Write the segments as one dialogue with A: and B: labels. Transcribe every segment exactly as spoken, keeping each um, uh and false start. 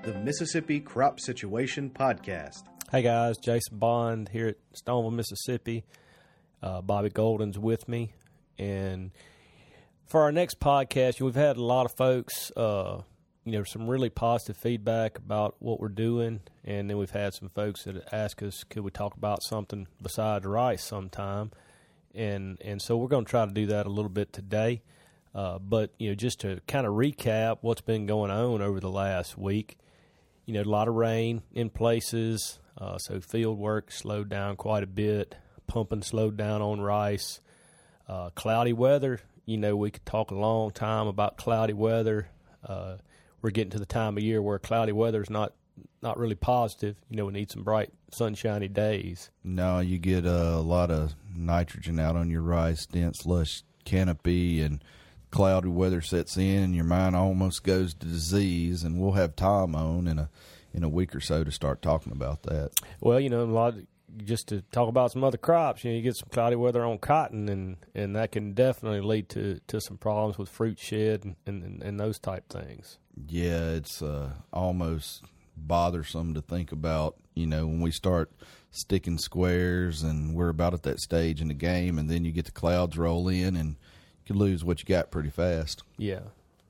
A: the Mississippi Crop Situation Podcast.
B: Hey guys, Jason Bond here at Stoneville, Mississippi. Uh, Bobby Golden's with me. And for our next podcast, we've had a lot of folks, uh, you know, some really positive feedback about what we're doing. And then we've had some folks that ask us, could we talk about something besides rice sometime? And and so we're going to try to do that a little bit today. Uh, but, you know, just to kind of recap what's been going on over the last week, you know, a lot of rain in places, uh, so field work slowed down quite a bit, pumping slowed down on rice, uh, cloudy weather. You know, we could talk a long time about cloudy weather. Uh, we're getting to the time of year where cloudy weather is not, not really positive. You know, we need some bright, sunshiny days.
C: No, you get a lot of nitrogen out on your rice, dense, lush canopy, and cloudy weather sets in, and your mind almost goes to disease. And we'll have Tom on in a in a week or so to start talking about that.
B: Well, you know, a lot of, just to talk about some other crops. You know, you get some cloudy weather on cotton, and, and that can definitely lead to, to some problems with fruit shed and, and, and those type things.
C: Yeah, it's uh, almost bothersome to think about. You know, when we start sticking squares, and we're about at that stage in the game, and then you get the clouds roll in, and you lose what you got pretty fast.
B: Yeah.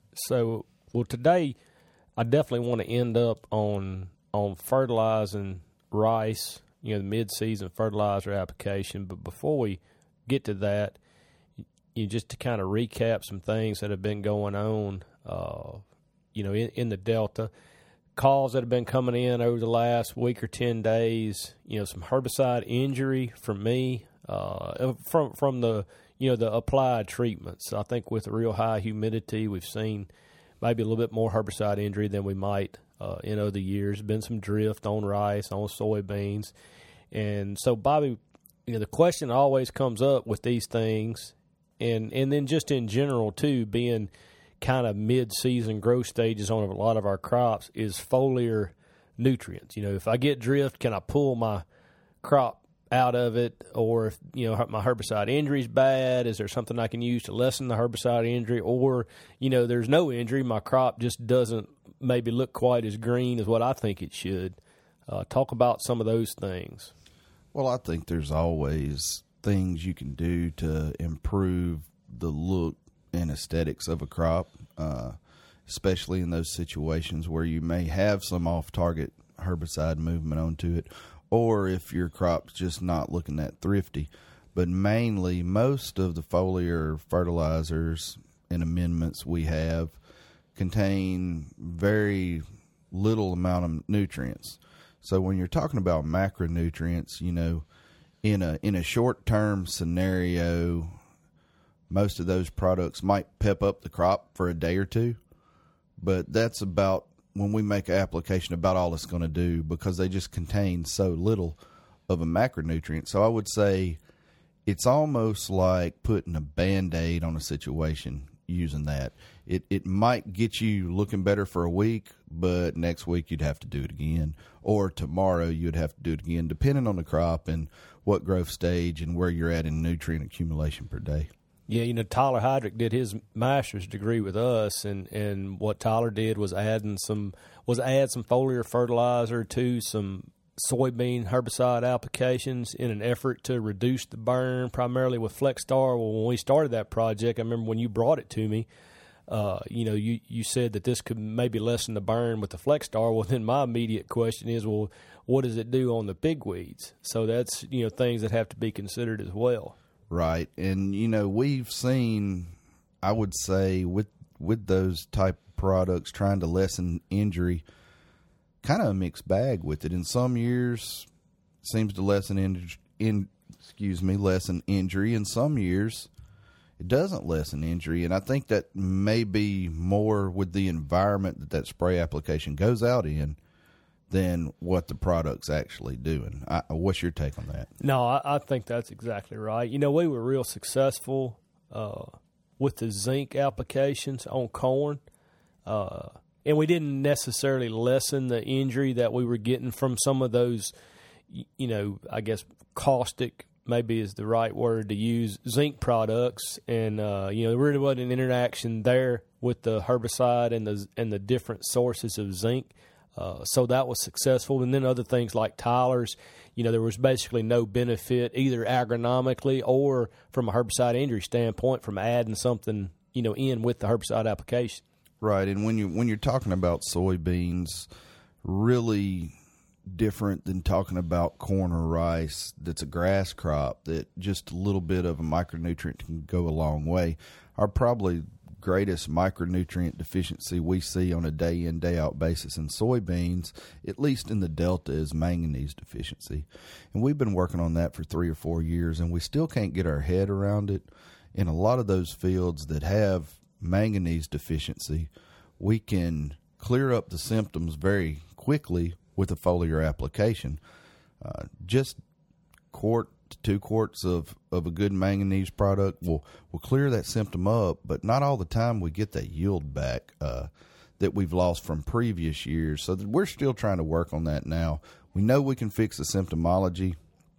B: So, well, today I definitely want to end up on on fertilizing rice, you know, the mid-season fertilizer application. But before we get to that, you just to kind of recap some things that have been going on, uh, you know, in, in the Delta. Calls that have been coming in over the last week or ten days, you know, some herbicide injury from me, uh, from from the you know, the applied treatments. I think with the real high humidity, we've seen maybe a little bit more herbicide injury than we might uh, in other years. Been some drift on rice, on soybeans. And so, Bobby, you know, the question always comes up with these things, and, and then just in general, too, being kind of mid-season growth stages on a lot of our crops, is foliar nutrients. You know, if I get drift, can I pull my crop out of it? Or if, you know, my herbicide injury is bad, is there something I can use to lessen the herbicide injury? Or, you know, there's no injury, my crop just doesn't maybe look quite as green as what I think it should. Uh, talk about some of those things.
C: Well, I think there's always things you can do to improve the look and aesthetics of a crop, uh, especially in those situations where you may have some off-target herbicide movement onto it, or if your crop's just not looking that thrifty. But mainly, most of the foliar fertilizers and amendments we have contain very little amount of nutrients. So when you're talking about macronutrients, you know, in a in a short-term scenario, most of those products might pep up the crop for a day or two, but that's about, when we make an application, about all it's going to do, because they just contain so little of a macronutrient. So I would say it's almost like putting a Band-Aid on a situation using that. It it might get you looking better for a week, but next week you'd have to do it again, or tomorrow you'd have to do it again, depending on the crop and what growth stage and where you're at in nutrient accumulation per day.
B: Yeah, you know, Tyler Heidrich did his master's degree with us, and, and what Tyler did was adding some was add some foliar fertilizer to some soybean herbicide applications in an effort to reduce the burn, primarily with Flexstar. Well, when we started that project, I remember when you brought it to me, uh, you know, you, you said that this could maybe lessen the burn with the Flexstar. Well, then my immediate question is, well, what does it do on the pigweeds? So that's, you know, things that have to be considered as well.
C: Right. And, you know, we've seen, I would say, with with those type of products trying to lessen injury, kind of a mixed bag with it. In some years, it seems to lessen in, in excuse me, lessen injury. In some years, it doesn't lessen injury. And I think that may be more with the environment that that spray application goes out in than what the product's actually doing. I, what's your take on that?
B: No, I, I think that's exactly right. You know, we were real successful uh, with the zinc applications on corn, uh, and we didn't necessarily lessen the injury that we were getting from some of those, you know, I guess caustic maybe is the right word to use, zinc products. And, uh, you know, there really wasn't an interaction there with the herbicide and the and the different sources of zinc. Uh, so that was successful. And then other things like Tyler's, you know, there was basically no benefit either agronomically or from a herbicide injury standpoint from adding something, you know, in with the herbicide application.
C: Right. And when you when you're talking about soybeans, really different than talking about corn or rice that's a grass crop that just a little bit of a micronutrient can go a long way. Our probably greatest micronutrient deficiency we see on a day in, day out basis in soybeans, at least in the Delta, is manganese deficiency. And we've been working on that for three or four years, and we still can't get our head around it. In a lot of those fields that have manganese deficiency, we can clear up the symptoms very quickly with a foliar application. Uh, just quart to two quarts of, of a good manganese product will will clear that symptom up, but not all the time we get that yield back uh, that we've lost from previous years. So we're still trying to work on that now. We know we can fix the symptomology,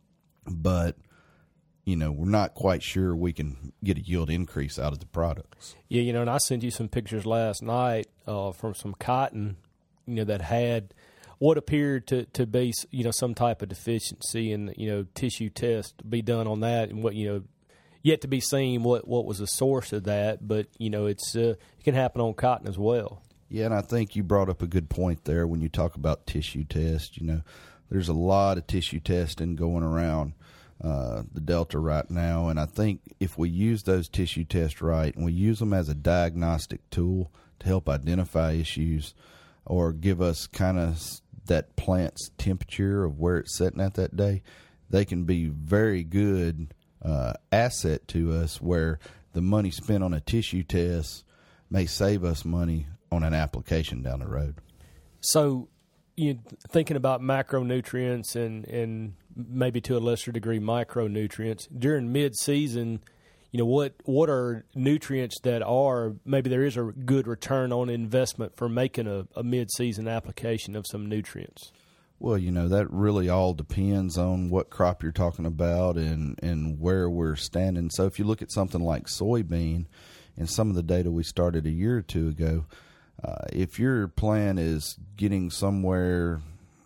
C: but you know, we're not quite sure we can get a yield increase out of the products.
B: Yeah, you know, and I sent you some pictures last night uh, from some cotton, you know, that had what appeared to, to be, you know, some type of deficiency, and, you know, tissue test to be done on that, and what, you know, yet to be seen what, what was the source of that, but, you know, it's uh, it can happen on cotton as well.
C: Yeah, and I think you brought up a good point there when you talk about tissue test. You know, there's a lot of tissue testing going around uh, the Delta right now, and I think if we use those tissue tests right and we use them as a diagnostic tool to help identify issues or give us kind of that plant's temperature of where it's sitting at that day, they can be very good uh, asset to us, where the money spent on a tissue test may save us money on an application down the road.
B: So, you know, thinking about macronutrients and, and maybe to a lesser degree micronutrients during mid-season, you know, what what are nutrients that are, maybe there is a good return on investment for making a, a mid-season application of some nutrients?
C: Well, you know, that really all depends on what crop you're talking about and, and where we're standing. So if you look at something like soybean and some of the data we started a year or two ago, uh, if your plan is getting somewhere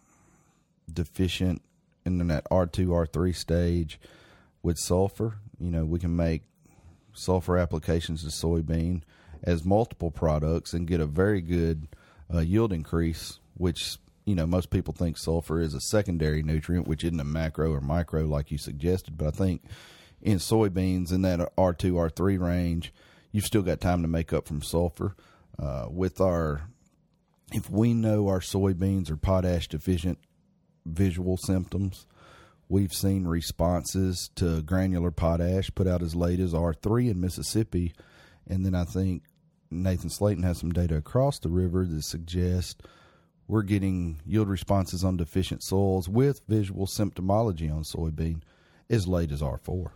C: deficient in that R two, R three stage with sulfur, you know, we can make sulfur applications to soybean as multiple products and get a very good uh, yield increase, which, you know, most people think sulfur is a secondary nutrient, which isn't a macro or micro like you suggested. But I think in soybeans in that R two, R three range, you've still got time to make up from sulfur. Uh, with our, if we know our soybeans are potash deficient visual symptoms, we've seen responses to granular potash put out as late as R three in Mississippi. And then I think Nathan Slayton has some data across the river that suggests we're getting yield responses on deficient soils with visual symptomology on soybean as late as R four.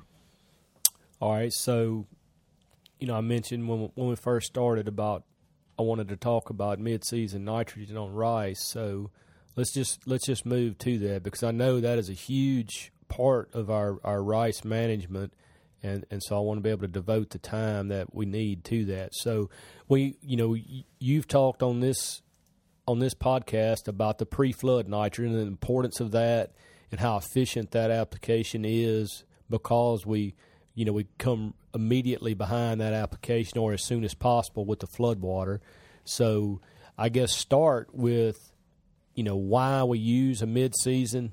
B: All right. So, you know, I mentioned when, when we first started about, I wanted to talk about mid-season nitrogen on rice. So, Let's just let's just move to that, because I know that is a huge part of our, our rice management, and, and so I want to be able to devote the time that we need to that. So we you know you've talked on this on this podcast about the pre-flood nitrogen and the importance of that and how efficient that application is, because we you know we come immediately behind that application or as soon as possible with the flood water. So I guess start with, you know, why we use a mid-season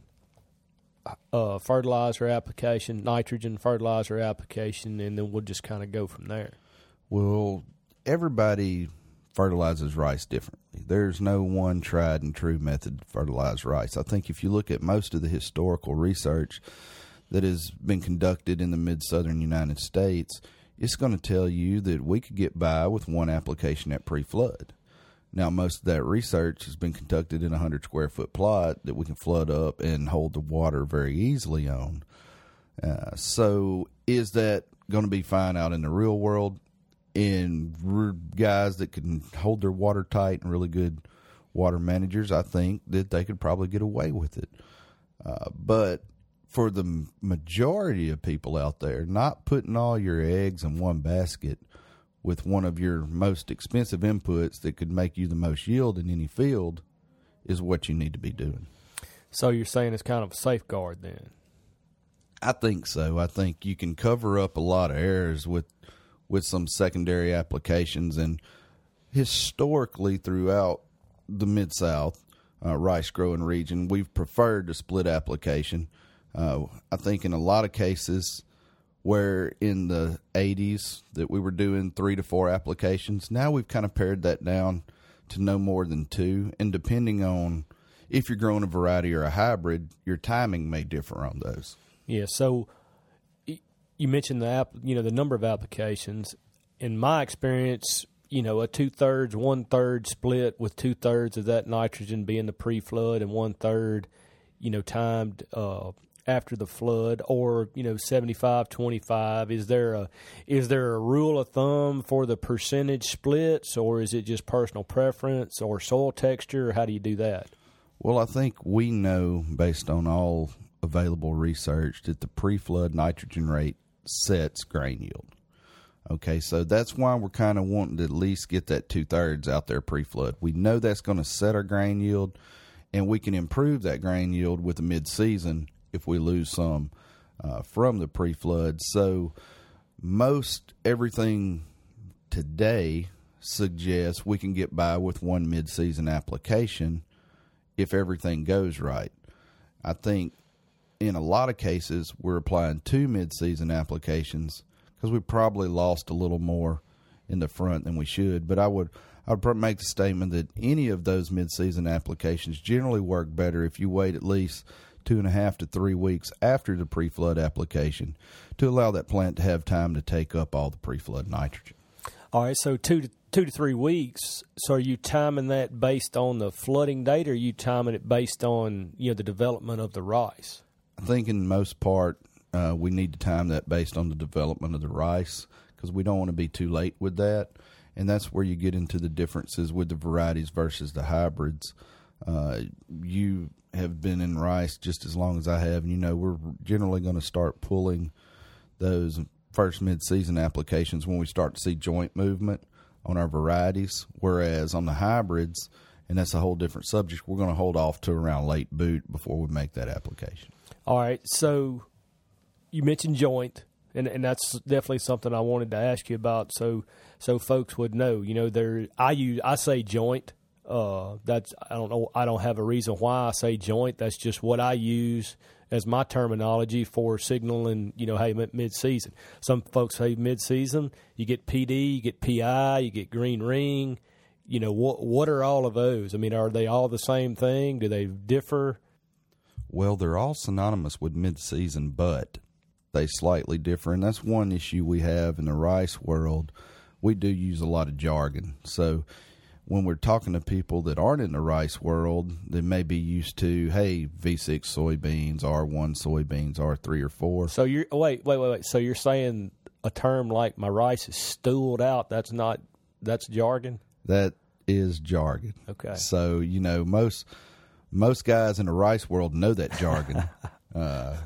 B: uh, fertilizer application, nitrogen fertilizer application, and then we'll just kind of go from there.
C: Well, everybody fertilizes rice differently. There's no one tried and true method to fertilize rice. I think if you look at most of the historical research that has been conducted in the mid-southern United States, it's going to tell you that we could get by with one application at pre-flood. Now, most of that research has been conducted in a one hundred square foot plot that we can flood up and hold the water very easily on. Uh, so is that going to be fine out in the real world? In r- guys that can hold their water tight and really good water managers, I think that they could probably get away with it. Uh, but for the majority of people out there, not putting all your eggs in one basket with one of your most expensive inputs that could make you the most yield in any field is what you need to be doing.
B: So you're saying it's kind of a safeguard then?
C: I think so. I think you can cover up a lot of errors with with some secondary applications. And historically throughout the Mid-South uh, rice growing region, we've preferred the split application. Uh, I think in a lot of cases where in the eighties that we were doing three to four applications, now we've kind of pared that down to no more than two. And depending on if you're growing a variety or a hybrid, your timing may differ on those.
B: Yeah, so you mentioned the app, you know, the number of applications. In my experience, you know, a two-thirds, one-third split with two-thirds of that nitrogen being the pre-flood and one-third, you know, timed uh, after the flood, or, you know, seventy-five twenty-five. Is there a is there a rule of thumb for the percentage splits, or is it just personal preference or soil texture, or how do you do that?
C: Well, I think we know, based on all available research, that the pre-flood nitrogen rate sets grain yield. Okay, so that's why we're kind of wanting to at least get that two-thirds out there pre-flood. We know that's going to set our grain yield, and we can improve that grain yield with the mid-season if we lose some uh, from the pre-flood. So most everything today suggests we can get by with one mid-season application if everything goes right. I think in a lot of cases we're applying two mid-season applications because we probably lost a little more in the front than we should. But I would I would make the statement that any of those mid-season applications generally work better if you wait at least two and a half to three weeks after the pre-flood application to allow that plant to have time to take up all the pre-flood nitrogen.
B: All right, so two to two to three weeks. So are you timing that based on the flooding date, or are you timing it based on, you know, the development of the rice?
C: I think in most part uh, we need to time that based on the development of the rice, because we don't want to be too late with that. And that's where you get into the differences with the varieties versus the hybrids. Uh, you have been in rice just as long as I have, and you know we're generally going to start pulling those first mid-season applications when we start to see joint movement on our varieties, whereas on the hybrids, and that's a whole different subject, we're going to hold off to around late boot before we make that application.
B: All right, so you mentioned joint, and and that's definitely something I wanted to ask you about, so so folks would know. You know, there I use I say joint. Uh, that's I don't know. I don't have a reason why I say joint. That's just what I use as my terminology for signaling. You know, hey, mid-season. Some folks say mid-season. You get P D, you get P I, you get green ring. You know, what what are all of those? I mean, are they all the same thing? Do they differ?
C: Well, they're all synonymous with mid-season, but they slightly differ, and that's one issue we have in the rice world. We do use a lot of jargon, so when we're talking to people that aren't in the rice world, they may be used to, hey, V six soybeans, R one soybeans, R three or four.
B: So you're wait, wait, wait, wait. So you're saying a term like my rice is stooled out? That's not that's jargon?
C: That is jargon.
B: Okay.
C: So you know most most guys in the rice world know that jargon. uh,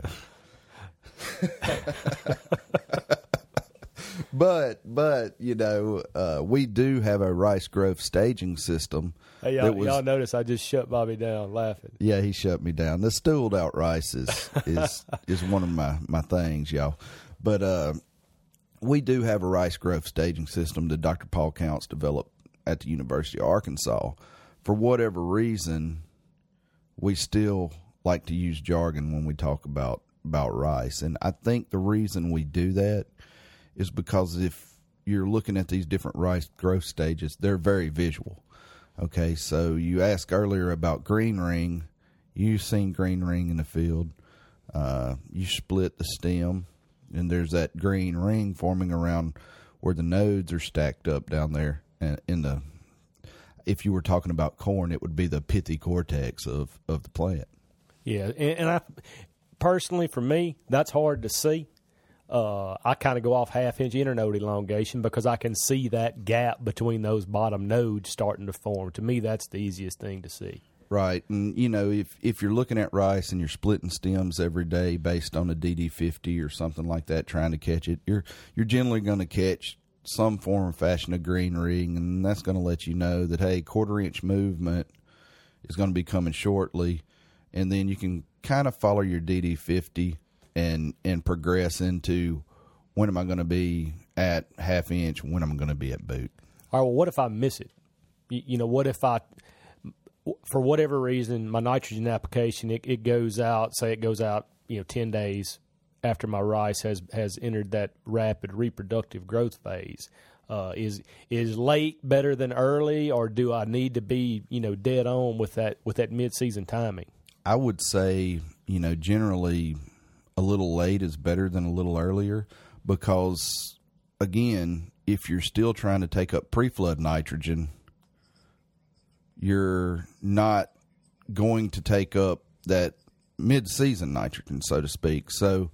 C: But, but you know, uh, we do have a rice growth staging system.
B: Hey, y'all, was, y'all notice I just shut Bobby down laughing.
C: Yeah, he shut me down. The stooled out rice is is, is one of my, my things, y'all. But uh, we do have a rice growth staging system that Doctor Paul Counts developed at the University of Arkansas. For whatever reason, we still like to use jargon when we talk about, about rice. And I think the reason we do that is because if you're looking at these different rice growth stages, they're very visual. Okay, so you asked earlier about green ring. You've seen green ring in the field. Uh, you split the stem, and there's that green ring forming around where the nodes are stacked up down there. And in the, if you were talking about corn, it would be the pithy cortex of, of the plant.
B: Yeah, and, and I personally, for me, that's hard to see. Uh, I kind of go off half-inch internode elongation because I can see that gap between those bottom nodes starting to form. To me, that's the easiest thing to see.
C: Right. And, you know, if, if you're looking at rice and you're splitting stems every day based on a D D fifty or something like that, trying to catch it, you're you're generally going to catch some form or fashion of green ring, and that's going to let you know that, hey, quarter-inch movement is going to be coming shortly, and then you can kind of follow your D D fifty and and progress into when am I going to be at half inch, when am I going to be at boot.
B: All right, well, what if I miss it? You, you know, what if I, for whatever reason, my nitrogen application, it, it goes out, say it goes out, you know, ten days after my rice has, has entered that rapid reproductive growth phase. Uh, is is late better than early, or do I need to be, you know, dead on with that with that mid-season timing?
C: I would say, you know, generally a little late is better than a little earlier because, again, if you're still trying to take up pre-flood nitrogen, you're not going to take up that mid-season nitrogen, so to speak. So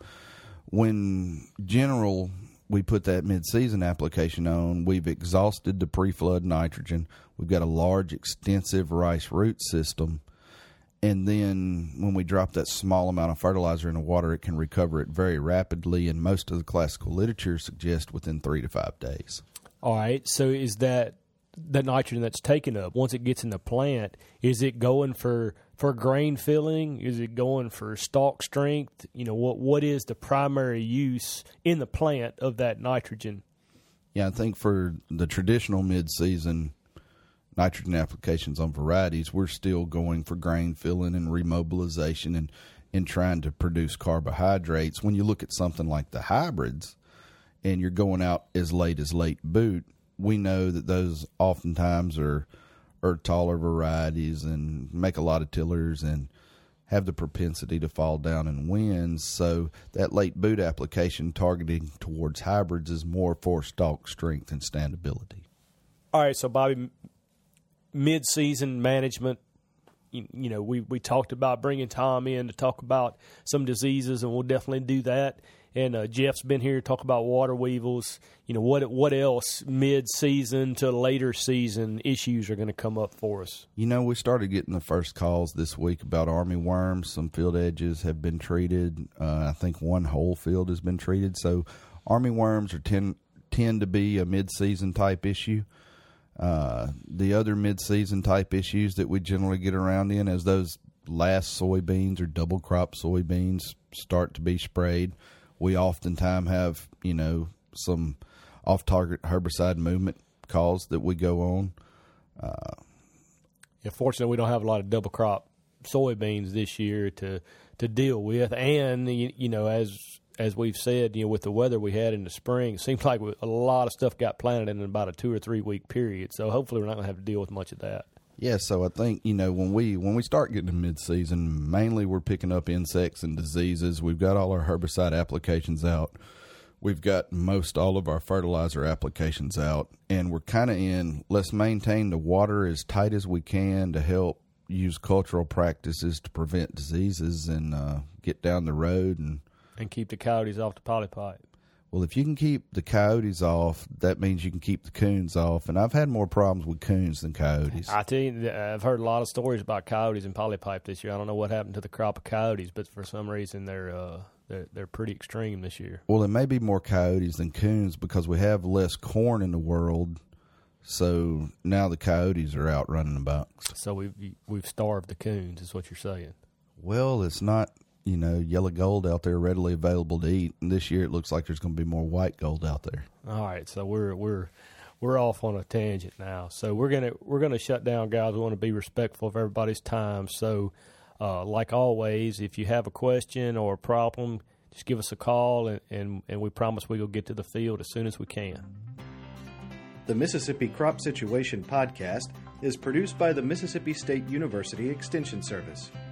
C: when general we put that mid-season application on, we've exhausted the pre-flood nitrogen. We've got a large, extensive rice root system. And then when we drop that small amount of fertilizer in the water, it can recover it very rapidly. And most of the classical literature suggests within three to five days.
B: All right. So is that that nitrogen that's taken up, once it gets in the plant, is it going for, for grain filling? Is it going for stalk strength? You know, what what is the primary use in the plant of that nitrogen?
C: Yeah, I think for the traditional mid-season nitrogen applications on varieties, we're still going for grain filling and remobilization and, and trying to produce carbohydrates. When you look at something like the hybrids and you're going out as late as late boot, we know that those oftentimes are are taller varieties and make a lot of tillers and have the propensity to fall down in winds. So that late boot application targeting towards hybrids is more for stalk strength and standability.
B: All right, so Bobby, mid-season management, you, you know, we, we talked about bringing Tom in to talk about some diseases, and we'll definitely do that. And uh, Jeff's been here to talk about water weevils. You know, what what else mid-season to later season issues are going to come up for us?
C: You know, we started getting the first calls this week about army worms. Some field edges have been treated. Uh, I think one whole field has been treated. So army worms are tend, tend to be a mid-season type issue. Uh, the other mid-season type issues that we generally get around in as those last soybeans or double crop soybeans start to be sprayed. We oftentimes have, you know, some off-target herbicide movement calls that we go on. Uh,
B: yeah, fortunately, we don't have a lot of double crop soybeans this year to to deal with. And, you, you know, as as we've said, you know, with the weather we had in the spring, it seems like a lot of stuff got planted in about a two or three week period. So hopefully we're not going to have to deal with much of that.
C: Yeah, so I think, you know, when we when we start getting to mid-season, mainly we're picking up insects and diseases. We've got all our herbicide applications out. We've got most all of our fertilizer applications out. And we're kind of in, let's maintain the water as tight as we can to help use cultural practices to prevent diseases and uh, get down the road. And,
B: and keep the coyotes off the polypipe.
C: Well, if you can keep the coyotes off, that means you can keep the coons off. And I've had more problems with coons than coyotes.
B: I tell you, I've heard a lot of stories about coyotes and polypipe this year. I don't know what happened to the crop of coyotes, but for some reason they're uh, they're, they're pretty extreme this year.
C: Well, there may be more coyotes than coons because we have less corn in the world. So now the coyotes are out running about.
B: So we've we've starved the coons, is what you're saying.
C: Well, it's not, you know, yellow gold out there readily available to eat. And this year it looks like there's going to be more white gold out there.
B: All right, so we're we're we're off on a tangent now. So we're gonna we're gonna shut down, guys. We want to be respectful of everybody's time. So, uh, like always, if you have a question or a problem, just give us a call, and, and, and we promise we will get to the field as soon as we can.
A: The Mississippi Crop Situation Podcast is produced by the Mississippi State University Extension Service.